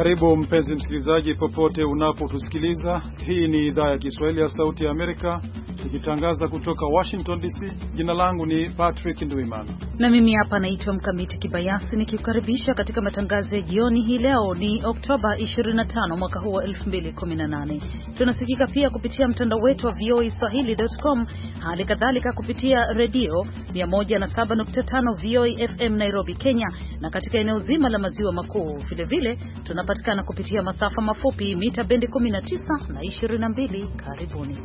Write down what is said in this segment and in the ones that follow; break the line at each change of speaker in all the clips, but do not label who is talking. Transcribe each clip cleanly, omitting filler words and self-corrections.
Karibu mpenzi msikilizaji popote unapotusikiliza. Hii ni idhaa ya Kiswahili ya Sauti ya Amerika, tukitangaza kutoka Washington DC. Jina langu ni Patrick Ndwimana.
Na mimi hapa naitwa Mkamiti Kibayasi nikikukaribisha katika matangazo ya jioni hii. Leo ni Oktoba 25 mwaka huu wa 2018. Tunasikika pia kupitia mtandao wetu wa voaswahili.com, hali kadhalika kupitia redio 107.5 VOA FM Nairobi, Kenya, na katika eneo zima la maziwa makuu. Vile vile tunapatikana kupitia masafa mafupi mita bendi 19 na 22. Karibuni.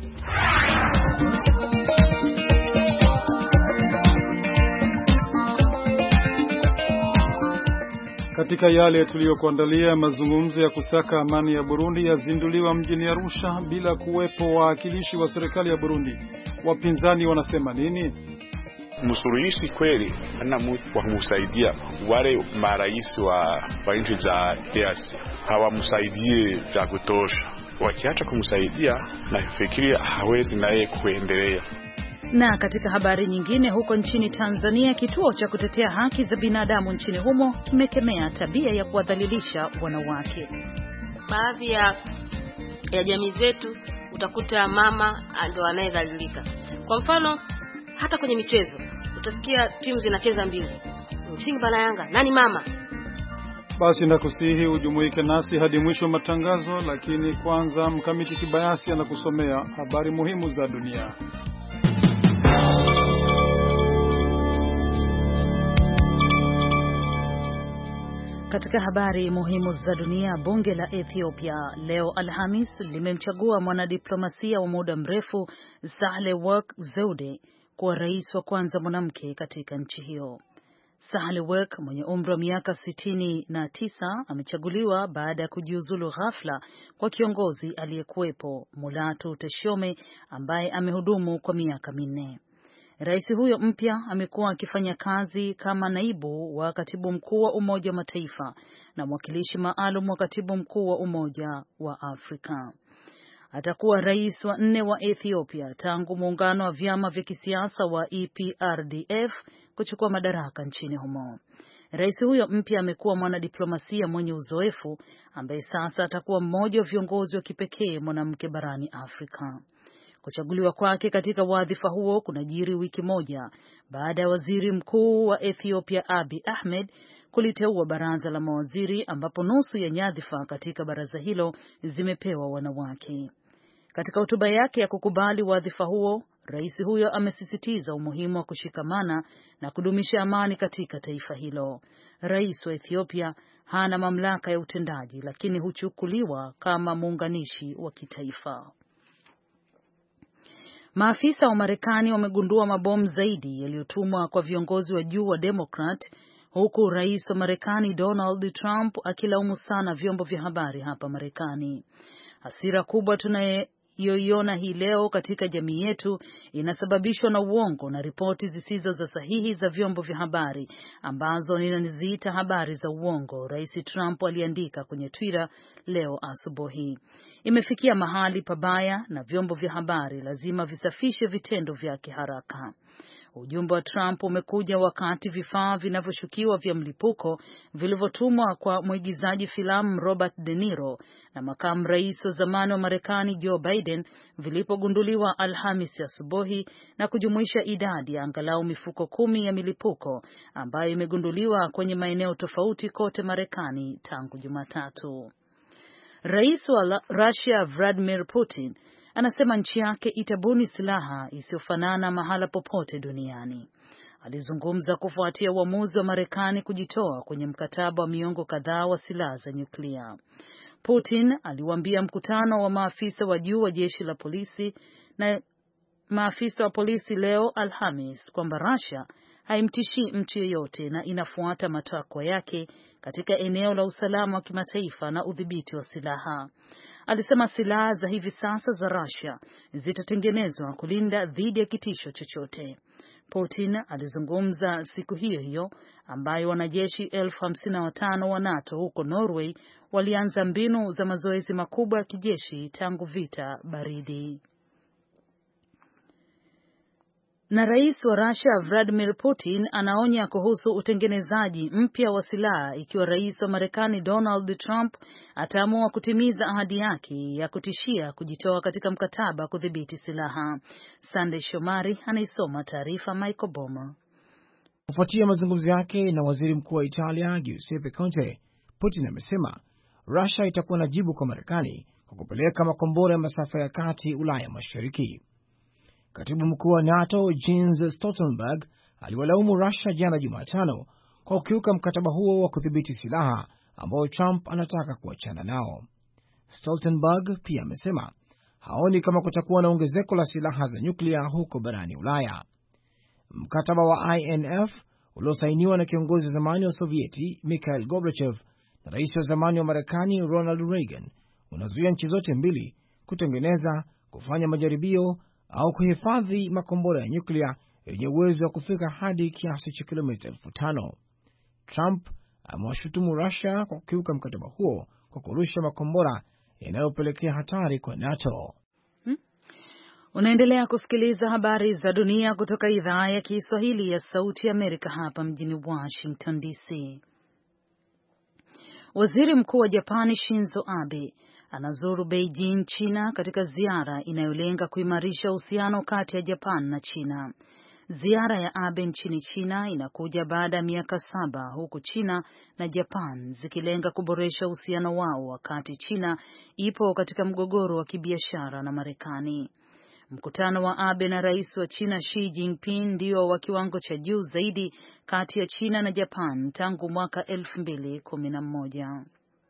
Katika yale tuliyokuandalia, mazungumzo ya kusaka amani ya Burundi yazinduliwa mjini Arusha bila kuwepo wawakilishi wa serikali ya Burundi. Wapinzani wanasema nini?
Msuluhishi kweli ana mtu wa kumsaidia wale marais wa nchi za DRC hawamsaidie vya kutosha. Wakiacha kumsaidia, nafikiria hawezi naye kuendelea.
Na katika habari nyingine, huko nchini Tanzania, kituo cha kutetea haki za binadamu nchini humo kimekemea tabia ya kuwadhalilisha wanawake.
Baadhi ya jamii zetu utakuta mama ndio anayedhalilika. Kwa mfano, hata kwenye michezo utasikia timu zinacheza mbili, Simba na Yanga, nani mama?
Basi nakusihi ujumuike nasi hadi mwisho matangazo, lakini kwanza Mkamiti Kibayasi anakusomea habari muhimu za dunia.
Katika habari muhimu za dunia, bunge la Ethiopia leo Alhamis limemchagua mwanadiplomasia wa muda mrefu Sahle-Work Zewde kuwa rais wa kwanza mwanamke katika nchi hiyo. Sahle-Work mwenye umri wa miaka 69 amechaguliwa baada ya kujiuzulu ghafla kwa kiongozi aliyekuwepo Mulatu Teshome ambaye amehudumu kwa miaka 4. Rais huyo mpya amekuwa akifanya kazi kama naibu wa katibu mkuu wa Umoja wa Mataifa na mwakilishi maalum wa katibu mkuu wa Umoja wa Afrika. Atakuwa rais wa 4 wa Ethiopia tangu muungano wa vyama vya kisiasa wa EPRDF kuchukua madaraka nchini humo. Rais huyo mpya amekuwa mwanadiplomasia mwenye uzoefu ambaye sasa atakuwa mmoja wa viongozi wa kipekee mwanamke barani Afrika. Kuchaguliwa kwake katika wadhifa huo kunajiri wiki moja baada ya waziri mkuu wa Ethiopia Abiy Ahmed kuliteua baraza la mawaziri ambapo nusu ya nyadhifa katika baraza hilo zimepewa wanawake. Katika hotuba yake ya kukubali wadhifa huo, rais huyo amesisitiza umuhimu wa kushikamana na kudumisha amani katika taifa hilo. Rais wa Ethiopia hana mamlaka ya utendaji, lakini huchukuliwa kama muunganishi wa kitaifa. Maafisa wa Marekani wamegundua mabomu zaidi yaliyotumwa kwa viongozi wa juu wa Democrat, huku rais wa Marekani Donald Trump akilaumu sana vyombo vya habari hapa Marekani. Hasira kubwa tunayoiona hii leo katika jamii yetu inasababishwa na uongo na ripoti zisizo za sahihi za vyombo vya habari ambazo ninaziita habari za uongo, Rais Trump aliandika kwenye Twitter leo asubuhi. Imefikia mahali pabaya na vyombo vya habari lazima visafishe vitendo vyake haraka. Ujumbe wa Trump umekuja wakati vifaa vinavyoshukiwa vya mlipuko vilivyotumwa kwa mwigizaji filamu Robert De Niro na makamu rais wa zamani wa Marekani Joe Biden vilipogunduliwa Alhamisi asubuhi na kujumuisha idadi ya angalau mifuko 10 ya milipuko ambayo imegunduliwa kwenye maeneo tofauti kote Marekani tangu Jumatatu. Rais wa Russia Vladimir Putin anasema nchi yake itabuni silaha isiyofanana mahala popote duniani. Alizungumza kufuatia uamuzi wa Marekani kujitoa kwenye mkataba wa miongo kadhaa wa silaha za nyuklia. Putin aliwaambia mkutano wa maafisa wa juu wa jeshi la polisi na maafisa wa polisi leo Alhamis kwamba Russia haimtishii mtu yeyote na inafuata matakwa yake katika eneo la usalama wa kimataifa na udhibiti wa silaha. Alisema silaha za hivi sasa za Russia zitatengenezwa kulinda dhidi ya kitisho chochote. Putin alizungumza siku hiyo hiyo ambayo wanajeshi 55,000 wa NATO huko Norway walianza mbinu za mazoezi makubwa ya kijeshi tangu vita baridi. Na rais wa Russia Vladimir Putin anaonya kuhusu utengenezaji mpya wa silaha ikiwa rais wa Marekani Donald Trump ataamua kutimiza ahadi yake ya kutishia kujitoa katika mkataba kudhibiti silaha. Sunday Shomari anaisoma taarifa Michael Bomer.
Kufuatia mazungumzo yake na waziri mkuu wa Italia Giuseppe Conte, Putin amesema Russia itakuwa na jibu kwa Marekani kwa kupeleka makombora ya masafa ya kati Ulaya Mashariki. Katibu mkuu wa NATO Jens Stoltenberg aliwalaumu Russia jana Jumatano kwa kukiuka mkataba huo wa kudhibiti silaha ambao Trump anataka kuachana nao. Stoltenberg pia amesema haoni kama kutakuwa na ongezeko la silaha za nyuklia huko barani Ulaya. Mkataba wa INF uliosainiwa na kiongozi wa zamani wa Sovieti Mikhail Gorbachev na rais wa zamani wa Marekani Ronald Reagan unazuia nchi zote mbili kutengeneza, kufanya majaribio au kuhifadhi makombora ya nyuklia yenye uwezo wa kufika hadi kiasi cha kilomita 5,000. Trump amewashutumu Russia kwa kukiuka mkataba huo kwa kurusha makombora yanayopelekea hatari kwa NATO.
Unaendelea kusikiliza habari za dunia kutoka idhaa ya Kiswahili ya Sauti ya Amerika hapa mjini Washington DC. Waziri Mkuu wa Japani Shinzo Abe anazuru Beijing, China katika ziara inayolenga kuimarisha uhusiano kati ya Japan na China. Ziara ya Abe nchini China inakuja baada ya miaka 7 huku China na Japan zikilenga kuboresha uhusiano wao wakati China ipo katika mgogoro wa kibiashara na Marekani. Mkutano wa Abe na rais wa China Xi Jinping ndio wa kiwango cha juu zaidi kati ya China na Japan tangu mwaka 2011.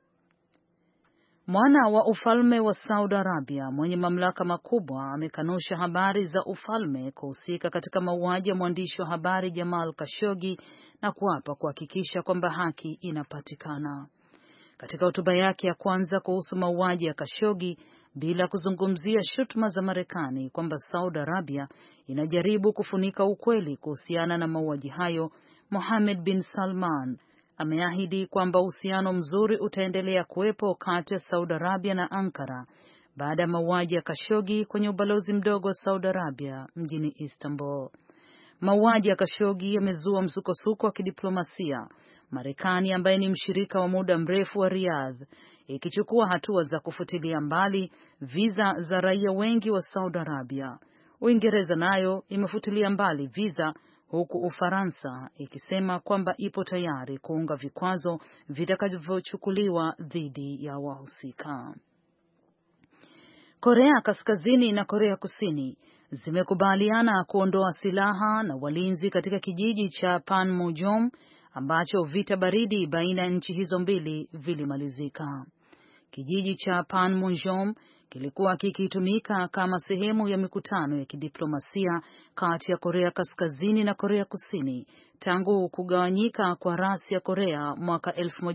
Mwana wa ufalme wa Saudi Arabia mwenye mamlaka makubwa amekanusha habari za ufalme kuhusika katika mauaji ya mwandishi wa habari Jamal Khashoggi na kuapa kuhakikisha kwamba haki inapatikana. Katika hotuba yake ya kwanza kuhusu mauaji ya Khashoggi, bila kuzungumzia shutuma za Marekani kwamba Saudi Arabia inajaribu kufunika ukweli kuhusiana na mauaji hayo, Mohammed bin Salman ameahidi kwamba uhusiano mzuri utaendelea kuwepo kati ya Saudi Arabia na Ankara baada ya mauaji ya Khashoggi kwenye ubalozi mdogo wa Saudi Arabia mjini Istanbul. Mauaji ya Khashoggi yamezua msukosuko wa kidiplomasia, Marekani ambaye ni mshirika wa muda mrefu wa Riyadh ikichukua hatua za kufutilia mbali visa za raia wengi wa Saudi Arabia. Uingereza nayo imefutilia mbali visa, huku Ufaransa ikisema kwamba ipo tayari kuunga vikwazo vitakavyochukuliwa dhidi ya wahusika. Korea Kaskazini na Korea Kusini zimekubaliana kuondoa silaha na walinzi katika kijiji cha Panmunjom ambacho vita baridi baina ya nchi hizo mbili vilimalizika. Kijiji cha Panmunjom kilikuwa kikitumika kama sehemu ya mikutano ya kidiplomasia kati ya Korea Kaskazini na Korea Kusini tangu kugawanyika kwa rasi ya Korea mwaka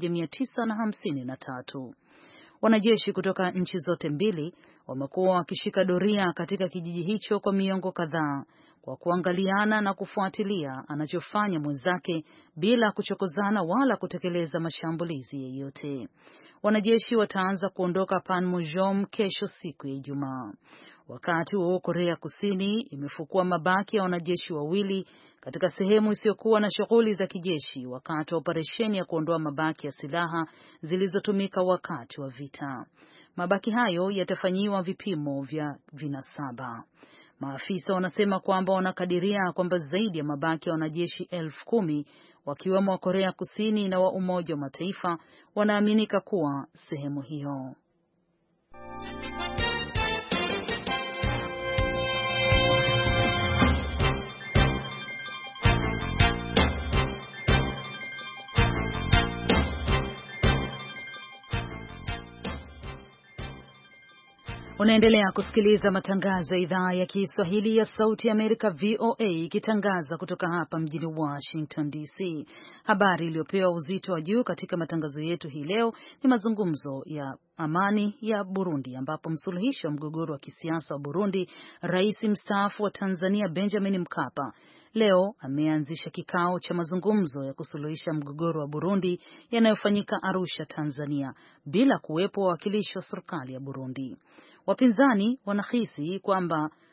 1953. Wanajeshi kutoka nchi zote mbili wamekuwa wakishika doria katika kijiji hicho kwa miongo kadhaa kwa kuangaliana na kufuatilia anachofanya mwenzake bila kuchokozana wala kutekeleza mashambulizi yoyote. Wanajeshi wataanza kuondoka Panmunjom kesho siku ya Ijumaa. Wakati huo Korea Kusini imefukua mabaki ya wanajeshi wawili katika sehemu isiyokuwa na shughuli za kijeshi wakati wa operesheni ya kuondoa mabaki ya silaha zilizotumika wakati wa vita. Mabaki hayo yatafanyiwa vipimo vya vinasaba. Maafisa wanasema kwamba wanakadiria kwamba zaidi ya mabaki ya wanajeshi 10,000 wakiwemo wa Korea Kusini na wa Umoja wa Mataifa wanaaminika kuwa sehemu hiyo. Unaendelea kusikiliza matangazo ya idhaa ya Kiswahili ya Sauti ya Amerika VOA ikitangaza kutoka hapa mjini Washington DC. Habari iliyopewa uzito wa juu katika matangazo yetu hii leo ni mazungumzo ya amani ya Burundi ambapo msuluhishi wa mgogoro wa kisiasa wa Burundi, Rais mstaafu wa Tanzania Benjamin Mkapa leo ameanzisha kikao cha mazungumzo ya kusuluhisha mgogoro wa Burundi yanayofanyika Arusha, Tanzania bila kuwepo wawakilishi wa serikali ya Burundi. Wapinzani wanahisi kwamba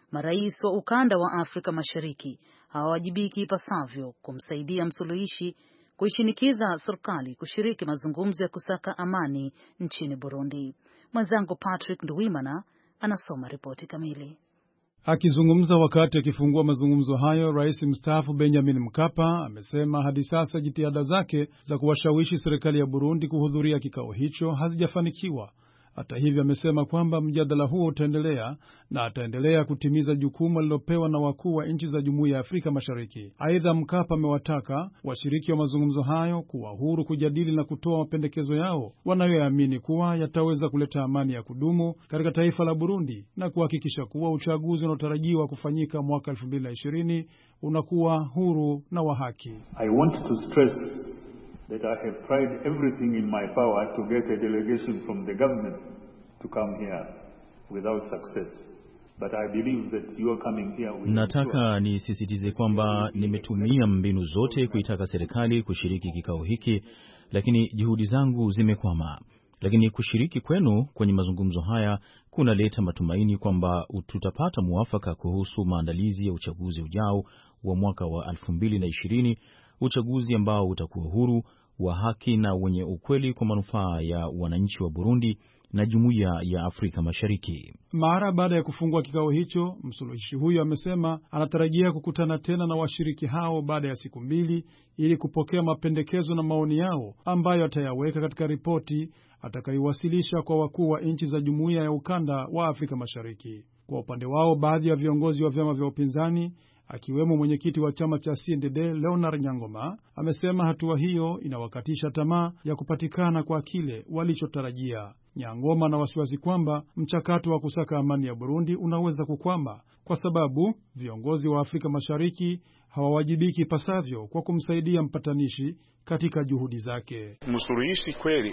marais wa ukanda wa Afrika Mashariki hawawajibiki ipasavyo kumsaidia msuluhishi kuishinikiza serikali kushiriki mazungumzo ya kusaka amani nchini Burundi. Mwenzangu Patrick Nduwimana anasoma ripoti kamili.
Akizungumza wakati akifungua mazungumzo hayo, Rais mstaafu Benjamin Mkapa amesema hadi sasa jitihada zake za kuwashawishi serikali ya Burundi kuhudhuria kikao hicho hazijafanikiwa. Hata hivyo, amesema kwamba mjadala huo utaendelea na ataendelea kutimiza jukumu alilopewa na wakuu wa nchi za Jumuiya ya Afrika Mashariki. Aidha, Mkapa amewataka washiriki wa mazungumzo hayo kuwa huru kujadili na kutoa mapendekezo yao wanayoamini kuwa yataweza kuleta amani ya kudumu katika taifa la Burundi na kuhakikisha kuwa uchaguzi unaotarajiwa kufanyika mwaka 2020 unakuwa huru na wa haki.
I want to stress that I have tried everything in my power to get a delegation from the government to come here without success. But I believe that you are coming here with...
Nataka nisisitize kwamba nimetumia mbinu zote kuitaka serikali kushiriki kikao hiki, lakini juhudi zangu zimekwama. Lakini kushiriki kwenu kwenye mazungumzo haya kunaleta matumaini kwamba tutapata muafaka kuhusu maandalizi ya uchaguzi ujao wa mwaka wa 2020, uchaguzi ambao utakuwa huru, wa haki na wenye ukweli kwa manufaa ya wananchi wa Burundi na Jumuiya ya Afrika Mashariki.
Mara baada ya kufungua kikao hicho, msuluhishi huyo amesema anatarajia kukutana tena na washiriki hao baada ya siku 2 ili kupokea mapendekezo na maoni yao ambayo atayaweka katika ripoti atakayoiwasilisha kwa wakuu wa nchi za Jumuiya ya Ukanda wa Afrika Mashariki. Kwa upande wao, baadhi ya viongozi wa vyama vya upinzani akiwemo mwenyekiti wa chama cha CNDD Leonard Nyangoma amesema hatua hiyo inawakatisha tamaa ya kupatikana kwa kile walichotarajia. Nyangoma na wasiwasi kwamba mchakato wa kusaka amani ya Burundi unaweza kukwama kwa sababu viongozi wa Afrika Mashariki hawawajibiki pasavyo kwa kumsaidia mpatanishi katika juhudi zake.
Msuluhishi kweli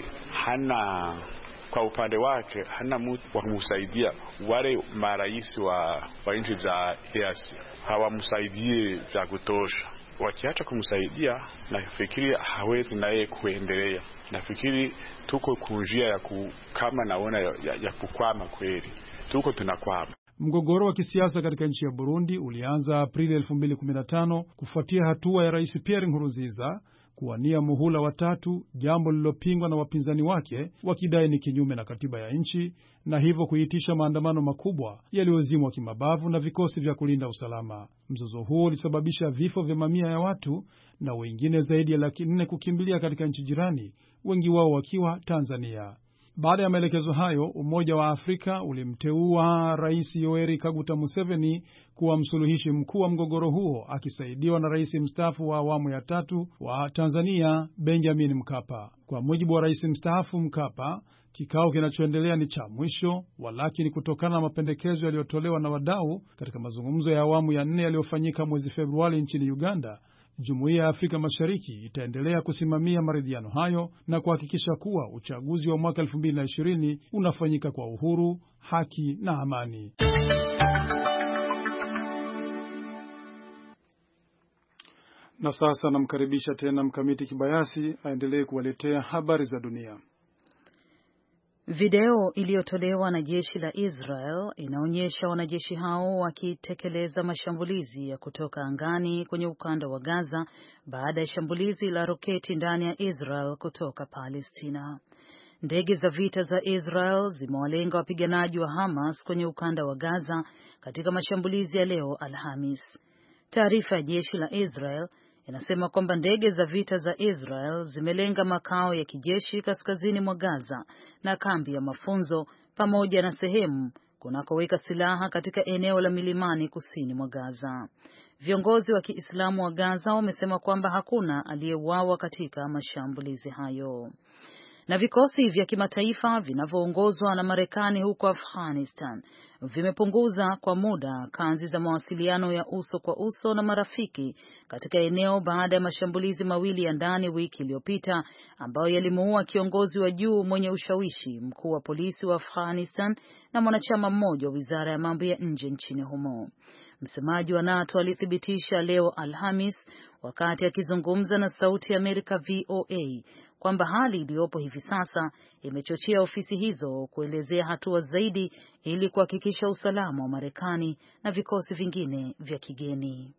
hana kwa upande wake hana mtu wa kumsaidia. Wale marais wa nchi za EAC hawamsaidie vya kutosha. Wakiacha kumsaidia, nafikiri hawezi naye kuendelea. Nafikiri tuko kunjia ya kama naona ya kukwama kweli. Tuko tunakwama.
Mgogoro wa kisiasa katika nchi ya Burundi ulianza Aprili 2015 kufuatia hatua ya Rais Pierre Nkurunziza kuwania muhula wa 3, jambo lililopingwa na wapinzani wake wakidai ni kinyume na katiba ya nchi na hivyo kuitisha maandamano makubwa yaliyozimwa kimabavu na vikosi vya kulinda usalama. Mzozo huo ulisababisha vifo vya mamia ya watu na wengine zaidi ya 400,000 kukimbilia katika nchi jirani, wengi wao wakiwa Tanzania. Baada ya maelekezo hayo, Umoja wa Afrika ulimteua Rais Yoweri Kaguta Museveni kuwa msuluhishi mkuu wa mgogoro huo, akisaidiwa na Rais mstaafu wa awamu ya 3 wa Tanzania Benjamin Mkapa. Kwa mujibu wa Rais mstaafu Mkapa, kikao kinachoendelea ni cha mwisho, walakini kutokana na mapendekezo yaliyotolewa na wadau katika mazungumzo ya awamu ya 4 yaliyofanyika mwezi Februari nchini Uganda, Jumuiya ya Afrika Mashariki itaendelea kusimamia maridhiano hayo na kuhakikisha kuwa uchaguzi wa mwaka 2020 unafanyika kwa uhuru, haki na amani. Na sasa namkaribisha tena Mkamiti Kibayasi aendelee kuwaletea habari za dunia.
Video iliyotolewa na jeshi la Israel inaonyesha wanajeshi hao wakitekeleza mashambulizi ya kutoka angani kwenye ukanda wa Gaza baada ya shambulizi la roketi ndani ya Israel kutoka Palestina. Ndege za vita za Israel zimewalenga wapiganaji wa Hamas kwenye ukanda wa Gaza katika mashambulizi ya leo Alhamis. Taarifa ya jeshi la Israel inasema kwamba ndege za vita za Israel zimelenga makao ya kijeshi kaskazini mwa Gaza na kambi ya mafunzo pamoja na sehemu kunakoweka silaha katika eneo la milimani kusini mwa Gaza. Viongozi wa Kiislamu wa Gaza wamesema kwamba hakuna aliyeuawa katika mashambulizi hayo. Na vikosi vya kimataifa vinavyoongozwa na Marekani huko Afghanistan vimepunguza kwa muda kazi za mawasiliano ya uso kwa uso na marafiki katika eneo baada ya mashambulizi mawili ya ndani wiki iliyopita ambayo yalimuua kiongozi wa juu mwenye ushawishi, mkuu wa polisi wa Afghanistan na mwanachama mmoja wa Wizara ya Mambo ya Nje nchini humo. Msemaji wa NATO alithibitisha leo Alhamis wakati akizungumza na Sauti ya Amerika VOA kwamba hali iliyopo hivi sasa imechochea ofisi hizo kuelezea hatua zaidi ili kuhakikisha usalama wa Marekani na vikosi vingine vya kigeni.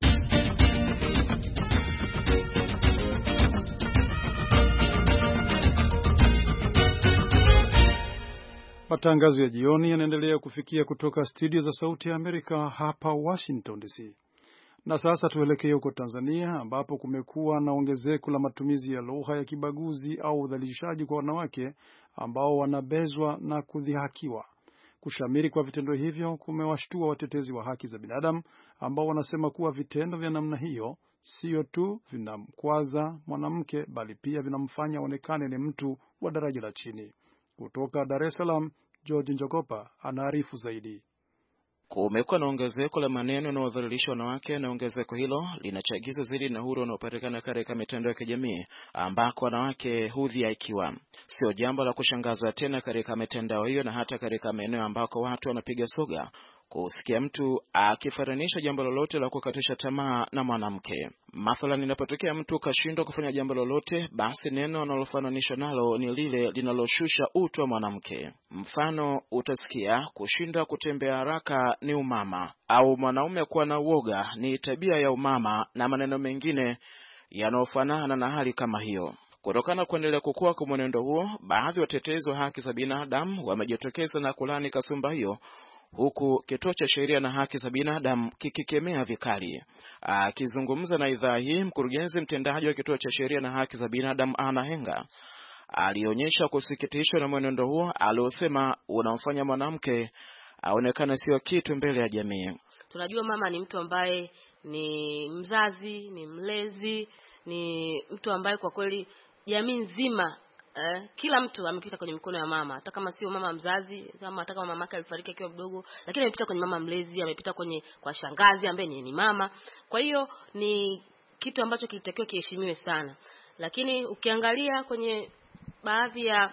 Matangazo ya jioni yanaendelea kufikia kutoka studio za Sauti ya Amerika hapa Washington DC. Na sasa tuelekee huko Tanzania ambapo kumekuwa na ongezeko la matumizi ya lugha ya kibaguzi au udhalilishaji kwa wanawake ambao wanabezwa na kudhihakiwa. Kushamiri kwa vitendo hivyo kumewashtua watetezi wa haki za binadamu ambao wanasema kuwa vitendo vya namna hiyo sio tu vinamkwaza mwanamke bali pia vinamfanya aonekane ni mtu wa daraja la chini. Kutoka Dar es Salaam, George Njogopa anaarifu zaidi.
Kumekuwa na ongezeko la maneno yanayodhalilisha wanawake, na ongezeko hilo linachagiza zaidi na uhuru unaopatikana katika mitandao ya kijamii ambako wanawake hudhihaikiwa. Sio jambo la kushangaza tena katika mitandao hiyo na hata katika maeneo ambako watu wanapiga soga kusikia mtu akifananisha jambo lolote la kukatisha tamaa na mwanamke. Mathalan, inapotokea mtu kashindwa kufanya jambo lolote, basi neno analofananishwa nalo ni lile linaloshusha utu wa mwanamke. Mfano, utasikia kushindwa kutembea haraka ni umama, au mwanaume kuwa na uoga ni tabia ya umama, na maneno mengine yanayofanana na hali kama hiyo. Kutokana kuendelea kukua kwa mwenendo huo, baadhi ya watetezi wa haki za binadamu wamejitokeza na kulani kasumba hiyo, huku Kituo cha Sheria na Haki za Binadamu kikikemea vikali. Akizungumza na idhaa hii, mkurugenzi mtendaji wa Kituo cha Sheria na Haki za Binadamu Ana Henga alionyesha kusikitishwa na mwenendo huo aliosema unamfanya mwanamke aonekane sio kitu mbele ya jamii.
Tunajua mama ni mtu ambaye ni mzazi, ni mlezi, ni mtu ambaye kwa kweli jamii nzima kila mtu amepita kwenye mikono ya mama, hata kama sio mama mzazi, hata kama mamake alifariki akiwa mdogo, lakini amepita kwenye mama mlezi, amepita kwa shangazi ambaye ni mama. Kwa hiyo ni kitu ambacho kilitakiwa kiheshimiwe sana. Lakini ukiangalia kwenye baadhi ya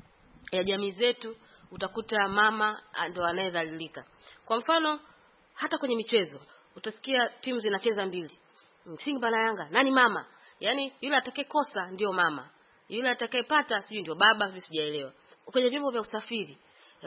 jamii zetu utakuta mama ndio anayedhalilika. Kwa mfano, hata kwenye michezo utasikia timu zinacheza mbili, Simba na Yanga, nani mama? Yaani yule atakayekosa ndio mama, yule atakayepata sijui ndio baba, sijaelewa. Kwenye vyombo vya usafiri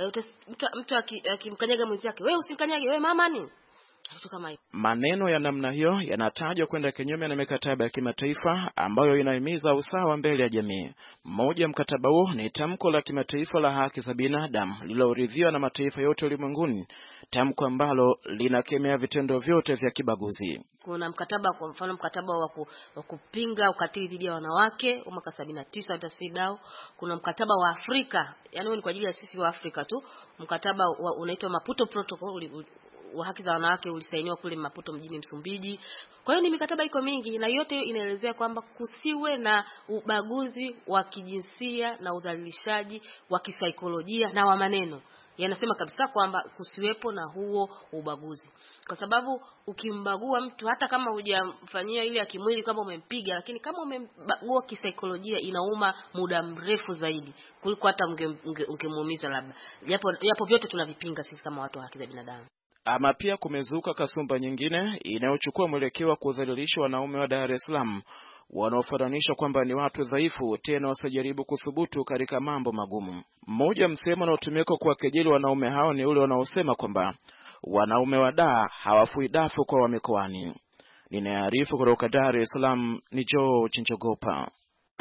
mtu akimkanyaga mwenzake, wewe usikanyage, wewe mama nini? Kitu kama hiyo.
Maneno ya namna hiyo yanatajwa kwenda kinyume na mikataba ya kimataifa ambayo inahimiza usawa mbele ya jamii. Mmoja ya mkataba huo ni tamko la kimataifa la haki za binadamu lililoridhiwa na mataifa yote ulimwenguni, tamko ambalo linakemea vitendo vyote vya kibaguzi.
Kuna mkataba, kwa mfano mkataba wa kupinga ukatili dhidi ya wanawake wa mwaka 79 hata sidao. Kuna mkataba wa Afrika, yani ni kwa ajili ya sisi wa Afrika tu, mkataba unaitwa Maputo Protocol wa haki za wanawake ulisainiwa kule Maputo mjini Msumbiji. Kwa hiyo ni mikataba iko mingi, na yote hiyo inaelezea kwamba kusiwe na ubaguzi wa kijinsia na udhalilishaji wa kisaikolojia na wa maneno. Yanasema kabisa kwamba kusiwepo na huo ubaguzi. Kwa sababu ukimbagua mtu, hata kama hujamfanyia ile ya kimwili kama umempiga, lakini kama umembagua kisaikolojia inauma muda mrefu zaidi kuliko hata ungemuumiza labda. Japo vyote tunavipinga sisi kama watu wa haki za binadamu.
Ama pia kumezuka kasumba nyingine inayochukua mwelekeo wa kudhalilisha wanaume wa Dar es Salaam wanaofananishwa kwamba ni watu dhaifu, tena wasijaribu kuthubutu katika mambo magumu. Mmoja msemo unaotumika kwa kejeli wanaume hao ni ule wanaosema kwamba wanaume wa Dar hawafui dafu kwa wa mikoani. Ninaarifu kutoka Dar es Salaam ni George Njogopa.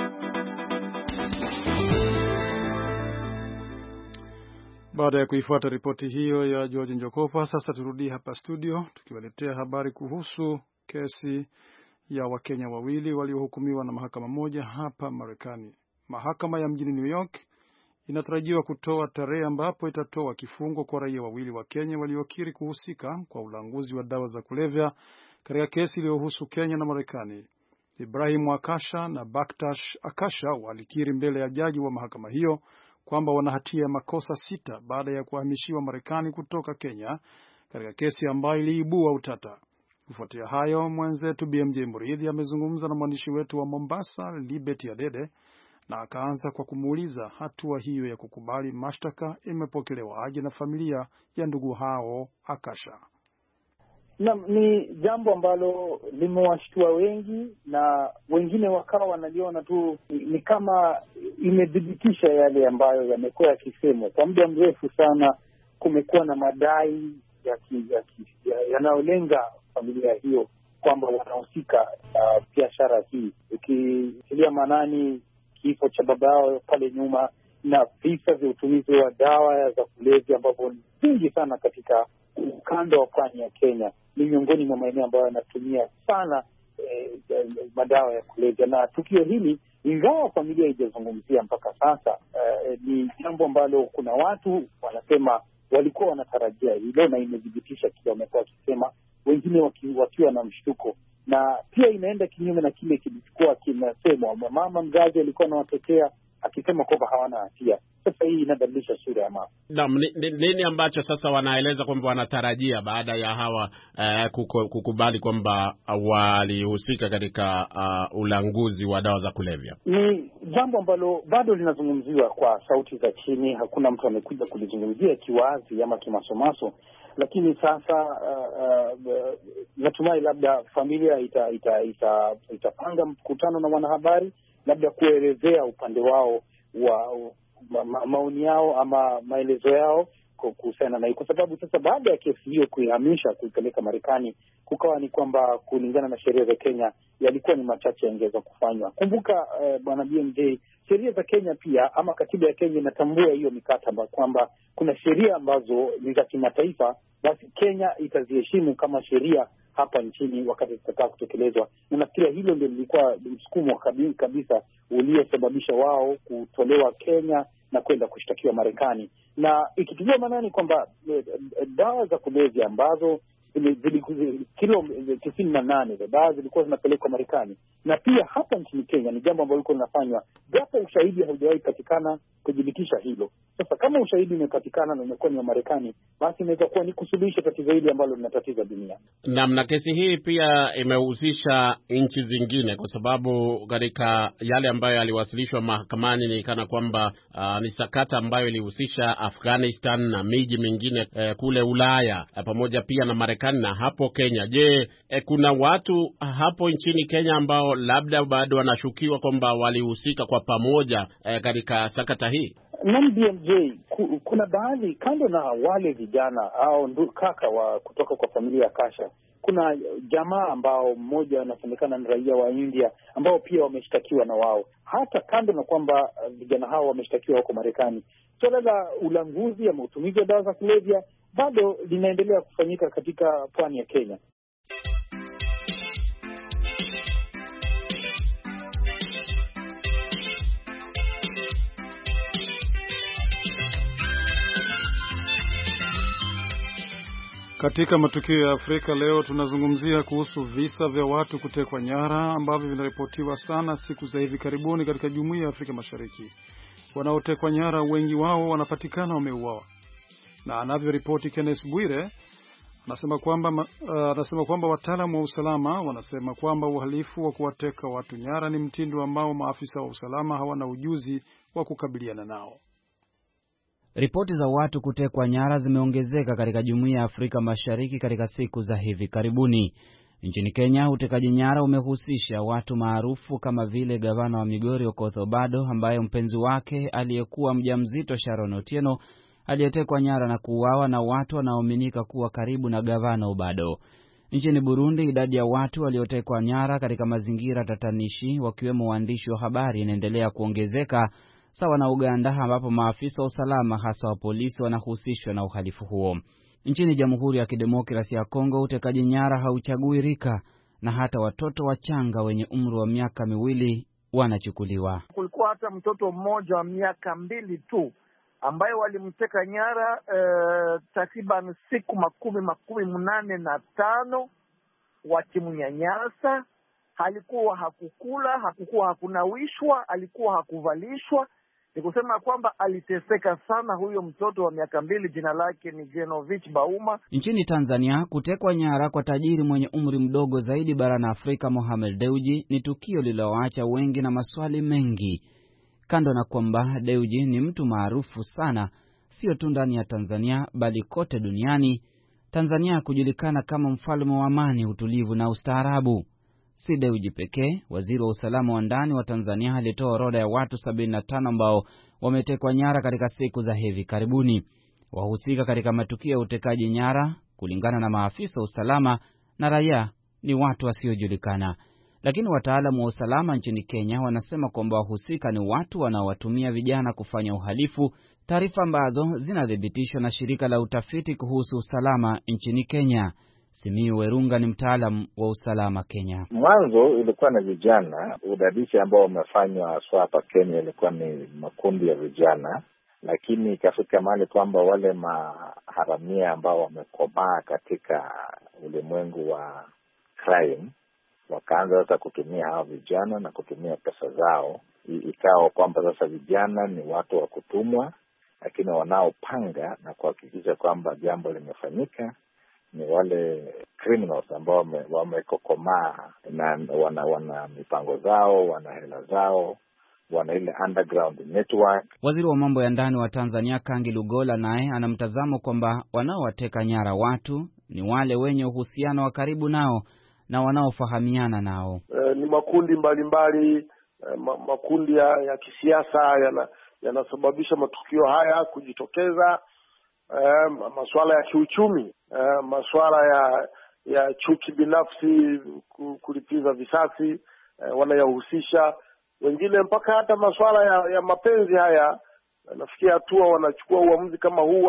Baada ya kuifuata ripoti hiyo ya George Njogopa, sasa turudi hapa studio tukiwaletea habari kuhusu kesi ya Wakenya wawili waliohukumiwa na mahakama moja hapa Marekani. Mahakama ya mjini New York inatarajiwa kutoa tarehe ambapo itatoa kifungo kwa raia wawili wa Kenya waliokiri kuhusika kwa ulanguzi wa dawa za kulevya katika kesi iliyohusu Kenya na Marekani. Ibrahim Akasha na Baktash Akasha walikiri mbele ya jaji wa mahakama hiyo kwamba wana hatia ya makosa 6 baada ya kuhamishiwa Marekani kutoka Kenya katika kesi ambayo iliibua utata. Kufuatia hayo, mwenzetu BMJ Muridhi amezungumza na mwandishi wetu wa Mombasa Liberty Adede na akaanza kwa kumuuliza hatua hiyo ya kukubali mashtaka imepokelewa aje na familia ya ndugu hao Akasha.
Ni jambo ambalo limewashtua wengi, na wengine wakawa wanaliona tu ni kama imedhibitisha yale ambayo yamekuwa yakisemwa kwa muda mrefu sana. Kumekuwa na madai yanayolenga familia hiyo kwamba wanahusika biashara hii, ukitilia maanani kifo cha baba yao pale nyuma na visa vya utumizi wa dawa za kulevya ambavyo ni vingi sana katika ukanda wa pwani ya Kenya. Ni miongoni mwa maeneo ambayo yanatumia sana madawa ya kulevya, na tukio hili, ingawa familia haijazungumzia mpaka sasa, ni jambo ambalo kuna watu wanasema walikuwa wanatarajia hilo, na imedhibitisha kile wamekuwa wakisema, wengine wakiwa na mshtuko. Na pia inaenda kinyume na kile kilikuwa kinasemwa. Mama mzazi alikuwa anawatetea akisema kwamba hawana hatia. Sasa hii inabadilisha sura ya mambo.
Naam, nini ambacho sasa wanaeleza kwamba wanatarajia baada ya hawa kukubali kwamba walihusika katika ulanguzi wa dawa za kulevya? Ni
jambo ambalo bado linazungumziwa kwa sauti za chini. Hakuna mtu amekuja kulizungumzia kiwazi ama kimasomaso, lakini sasa natumai labda familia itapanga mkutano na wanahabari, labda kuelezea upande wao wa maoni yao ama maelezo yao kuhusiana na hii, kwa sababu sasa baada ya kesi hiyo kuihamisha kuipeleka Marekani, kukawa ni kwamba kulingana na sheria za Kenya yalikuwa ni machache yangeweza kufanywa. Kumbuka bwana BMJ, sheria za Kenya pia ama katiba ya Kenya inatambua hiyo mikataba kwamba kuna sheria ambazo ni za kimataifa, basi Kenya itaziheshimu kama sheria hapa nchini wakati zitataka kutekelezwa. Nafikiri hilo ndio lilikuwa msukumo kabisa uliosababisha wao kutolewa Kenya na kwenda kushtakiwa Marekani. Na ikitilia maanani kwamba dawa za kulevya ambazo kilo 98 za dawa zilikuwa zinapelekwa Marekani, na pia hapa nchini Kenya ni jambo ambalo liko linafanywa, japo ushahidi haujawahi patikana kudhibitisha hilo. Sasa kama ushahidi umepatikana na umekuwa ni wa Marekani, basi inaweza kuwa ni kusuluhisha tatizo hili ambalo linatatiza dunia.
Na kesi hii pia imehusisha nchi zingine, kwa sababu katika yale ambayo yaliwasilishwa mahakamani ni kana kwamba ni sakata ambayo ilihusisha Afghanistan na miji mingine kule Ulaya, pamoja pia na Marekani na hapo Kenya. Je, kuna watu hapo nchini Kenya ambao labda bado wanashukiwa kwamba walihusika kwa pamoja katika sakata hii?
Naam BMJ, kuna baadhi, kando na wale vijana au kaka wa kutoka kwa familia ya Kasha, kuna jamaa ambao mmoja anasemekana ni raia wa India ambao pia wameshtakiwa na wao. Hata kando na kwamba vijana hao wameshtakiwa huko Marekani, suala la ulanguzi ama utumizi wa dawa za kulevya bado linaendelea kufanyika katika pwani ya Kenya.
Katika matukio ya Afrika leo tunazungumzia kuhusu visa vya watu kutekwa nyara ambavyo vinaripotiwa sana siku za hivi karibuni katika Jumuiya ya Afrika Mashariki. Wanaotekwa nyara wengi wao wanapatikana wameuawa. Na anavyoripoti Kenneth Bwire, anasema kwamba wataalamu wa usalama wanasema kwamba uhalifu wa kuwateka watu nyara ni mtindo ambao maafisa wa usalama hawana ujuzi wa kukabiliana nao.
Ripoti za watu kutekwa nyara zimeongezeka katika Jumuiya ya Afrika Mashariki katika siku za hivi karibuni. Nchini Kenya, utekaji nyara umehusisha watu maarufu kama vile gavana wa Migori Okoth Obado, ambaye mpenzi wake aliyekuwa mjamzito Sharon Otieno aliyetekwa nyara na kuuawa na watu wanaoaminika kuwa karibu na gavana Obado. Nchini Burundi, idadi ya watu waliotekwa nyara katika mazingira tatanishi, wakiwemo waandishi wa habari, inaendelea kuongezeka, sawa na Uganda ambapo maafisa wa usalama hasa wa polisi wanahusishwa na uhalifu huo. Nchini Jamhuri ya Kidemokrasia ya Kongo, utekaji nyara hauchagui rika, na hata watoto wachanga wenye umri wa miaka 2 wanachukuliwa.
Kulikuwa hata mtoto mmoja wa miaka 2 tu ambaye walimteka nyara takriban siku 85 wakimnyanyasa. Alikuwa hakukula, hakunawishwa, alikuwa hakuvalishwa. Ni kusema kwamba aliteseka sana huyo mtoto wa miaka 2, jina lake ni Genovich Bauma.
Nchini Tanzania, kutekwa nyara kwa tajiri mwenye umri mdogo zaidi barani Afrika Mohamed Dewji ni tukio lililoacha wengi na maswali mengi. Kando na kwamba Dewji ni mtu maarufu sana, sio tu ndani ya Tanzania bali kote duniani, Tanzania kujulikana kama mfalme wa amani, utulivu na ustaarabu. Si Dewji pekee, waziri wa usalama wa ndani wa Tanzania alitoa orodha ya watu 75 ambao wametekwa nyara katika siku za hivi karibuni. Wahusika katika matukio ya utekaji nyara, kulingana na maafisa wa usalama na raia, ni watu wasiojulikana. Lakini wataalamu wa usalama nchini Kenya wanasema kwamba wahusika ni watu wanaowatumia vijana kufanya uhalifu, taarifa ambazo zinathibitishwa na shirika la utafiti kuhusu usalama nchini Kenya. Simiyu Werunga ni mtaalamu wa usalama Kenya.
Mwanzo ilikuwa na vijana, udadisi ambao umefanywa hapa Kenya ilikuwa ni makundi ya vijana, lakini ikafika mahali kwamba wale maharamia ambao wamekomaa katika ulimwengu wa crime wakaanza sasa kutumia hawa vijana na kutumia pesa zao. Ikawa kwamba sasa vijana ni watu wa kutumwa, lakini wanaopanga na kuhakikisha kwamba jambo limefanyika ni wale criminals ambao wamekokomaa na wana mipango zao, wana hela zao, wana ile underground network.
Waziri wa mambo ya ndani wa Tanzania Kangi Lugola naye anamtazamo kwamba wanaowateka nyara watu ni wale wenye uhusiano wa karibu nao na wanaofahamiana nao.
Ni makundi mbalimbali, makundi ya kisiasa yanasababisha matukio haya kujitokeza. Masuala ya kiuchumi, masuala ya chuki binafsi, kulipiza visasi, wanayahusisha wengine, mpaka hata masuala ya mapenzi haya. Nafikia hatua wanachukua uamuzi kama huu,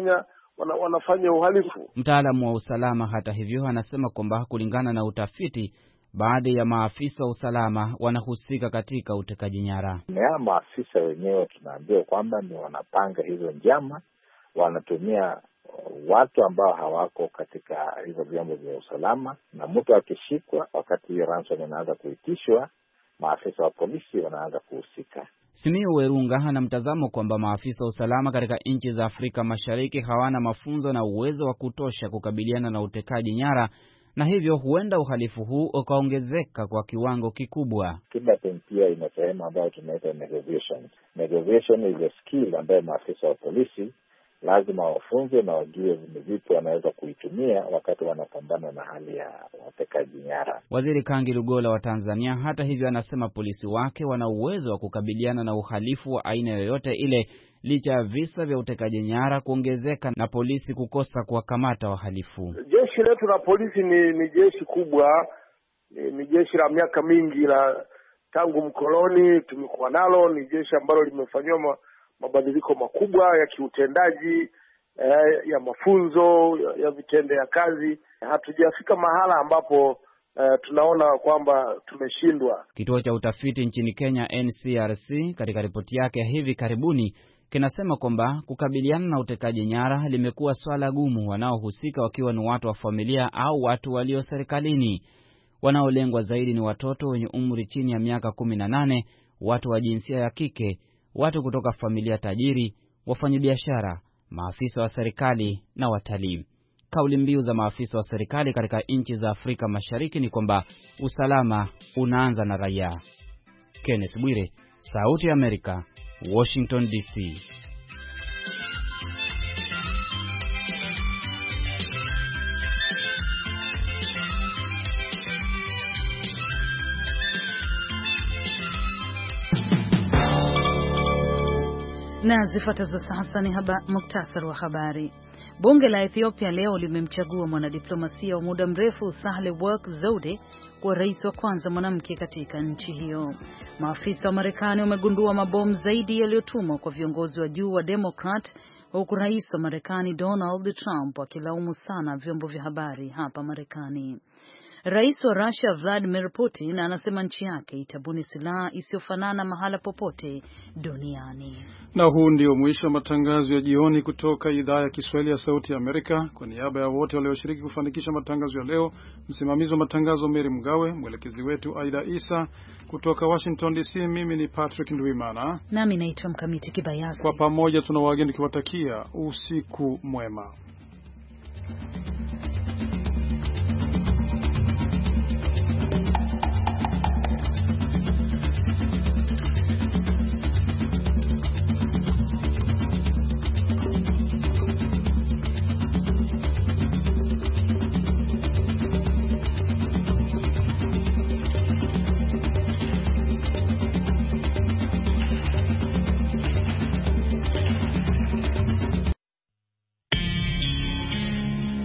wanafanya uhalifu.
Mtaalamu wa usalama hata hivyo anasema kwamba kulingana na utafiti, baadhi ya maafisa wa usalama wanahusika katika utekaji nyara.
Na maafisa wenyewe tunaambiwa kwamba ni wanapanga hizo njama, wanatumia watu ambao hawako katika hizo vyombo vya usalama, na mtu akishikwa wakati hiyo ransom inaanza kuitishwa, maafisa wa polisi wanaanza kuhusika.
Simiyu Werunga ana mtazamo kwamba maafisa wa usalama katika nchi za Afrika Mashariki hawana mafunzo na uwezo wa kutosha kukabiliana na utekaji nyara, na hivyo huenda uhalifu huu ukaongezeka kwa kiwango kikubwa.
Kidnapping pia ina sehemu ambayo tunaita negotiation. Negotiation is a skill ambayo maafisa wa polisi lazima wafunze na wajue vipi wanaweza kuitumia wakati wanapambana na hali ya watekaji nyara.
Waziri Kangi Lugola wa Tanzania hata hivyo anasema polisi wake wana uwezo wa kukabiliana na uhalifu wa aina yoyote ile, licha ya visa vya utekaji nyara kuongezeka na polisi kukosa kuwakamata wahalifu.
Jeshi letu la polisi ni jeshi kubwa, ni jeshi la miaka mingi, la tangu mkoloni tumekuwa nalo. Ni jeshi ambalo limefanywa mabadiliko makubwa ya kiutendaji, ya mafunzo, ya vitendea kazi. Hatujafika mahala ambapo tunaona kwamba tumeshindwa.
Kituo cha utafiti nchini Kenya NCRC katika ripoti yake ya hivi karibuni kinasema kwamba kukabiliana na utekaji nyara limekuwa swala gumu, wanaohusika wakiwa ni watu wa familia au watu walio serikalini. Wanaolengwa zaidi ni watoto wenye umri chini ya miaka 18, watu wa jinsia ya kike, watu kutoka familia tajiri, wafanyabiashara, maafisa wa serikali na watalii. Kauli mbiu za maafisa wa serikali katika nchi za Afrika Mashariki ni kwamba usalama unaanza na raia. Kenneth Bwire, Sauti ya Amerika, Washington DC.
Na zifuatazo sasa ni muktasari wa habari. Bunge la Ethiopia leo limemchagua mwanadiplomasia wa muda mrefu Sahle-Work Zewde kuwa rais wa kwanza mwanamke katika nchi hiyo. Maafisa wa Marekani wamegundua mabomu zaidi yaliyotumwa kwa viongozi wa juu wa Democrat, huku rais wa Marekani Donald Trump akilaumu sana vyombo vya habari hapa Marekani. Rais wa Russia Vladimir Putin anasema nchi yake itabuni silaha isiyofanana mahala popote duniani.
Na huu ndio mwisho wa matangazo ya jioni kutoka idhaa ya Kiswahili ya Sauti ya Amerika. Kwa niaba ya wote walioshiriki kufanikisha matangazo ya leo, msimamizi wa matangazo Mary Mgawe, mwelekezi wetu Aida Isa, kutoka Washington DC, mimi ni Patrick Ndwimana.
Nami naitwa Mkamiti Kibayasi.
Kwa pamoja tunawageni tukiwatakia usiku mwema.